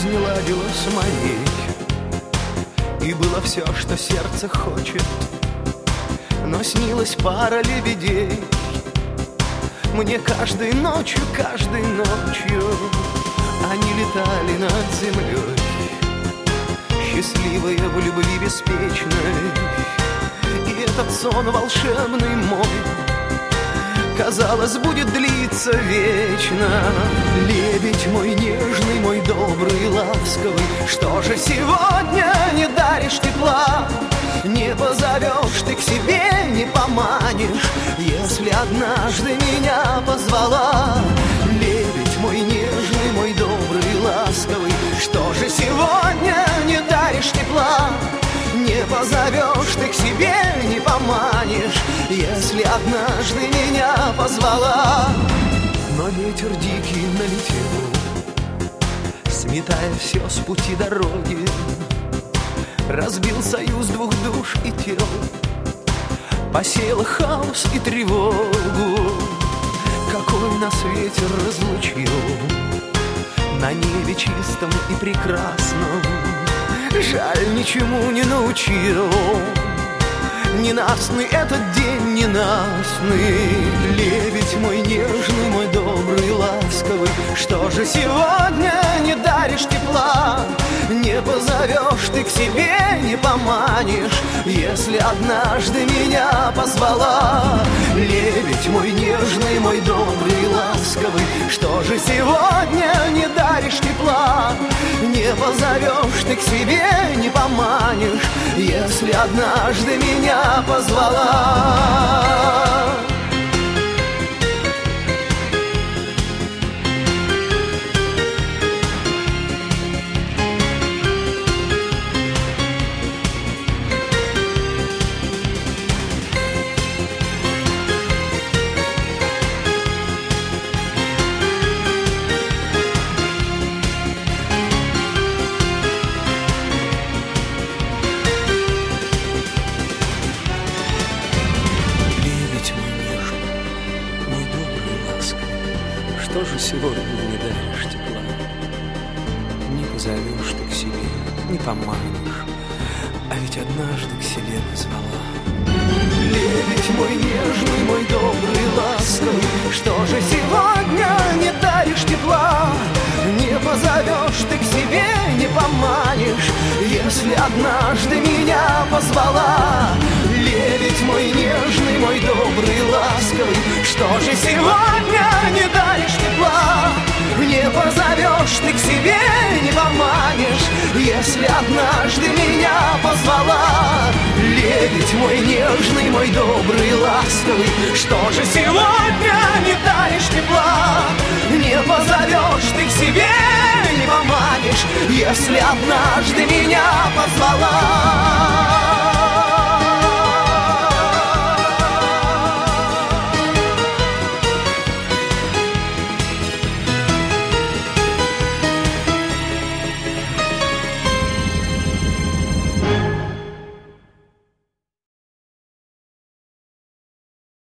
жизнь ладила с моей, и было все, что сердце хочет, но снилась пара лебедей. Мне каждой ночью они летали над землей, счастливые в любви беспечной. И этот сон волшебный мой, казалось, будет длиться вечно. Лебедь мой нежный, мой добрый, ласковый, что же сегодня не даришь тепла? Не позовешь ты к себе, не поманишь, если однажды меня позвала. Лебедь мой нежный, мой добрый, ласковый, что же сегодня не даришь тепла? Не позовешь ты к себе, не поманишь, если однажды меня позвала. Но ветер дикий налетел, сметая все с пути дороги, разбил союз двух душ и тел, посеял хаос и тревогу. Какой нас ветер разлучил на небе чистом и прекрасном, жаль, ничему не научил. Ненастный этот день, ненастный. Лебедь мой нежный, мой добрый, ласковый, что же сегодня не даришь тепла? Не позовешь ты к себе, не поманишь, если однажды меня позвала. Лебедь мой нежный, мой добрый, ласковый, что же сегодня не даришь тепла? Не позовешь ты к себе, не поманишь, если однажды меня позвала. Что же сегодня не даришь тепла? Не позовешь ты к себе, не поманишь, а ведь однажды к себе позвала. Лебедь мой нежный, мой добрый, ласковый, что же сегодня не даришь тепла? Не позовешь ты к себе, не поманишь, если однажды меня позвала. Лебедь мой нежный, мой добрый, ласковый, что же сегодня не даришь тепла? Не позовешь ты к себе, не поманишь, если однажды меня позвала. Лебедь мой нежный, мой добрый, ласковый, что же сегодня не даришь тепла? Не позовешь ты к себе, не поманишь, если однажды меня позвала.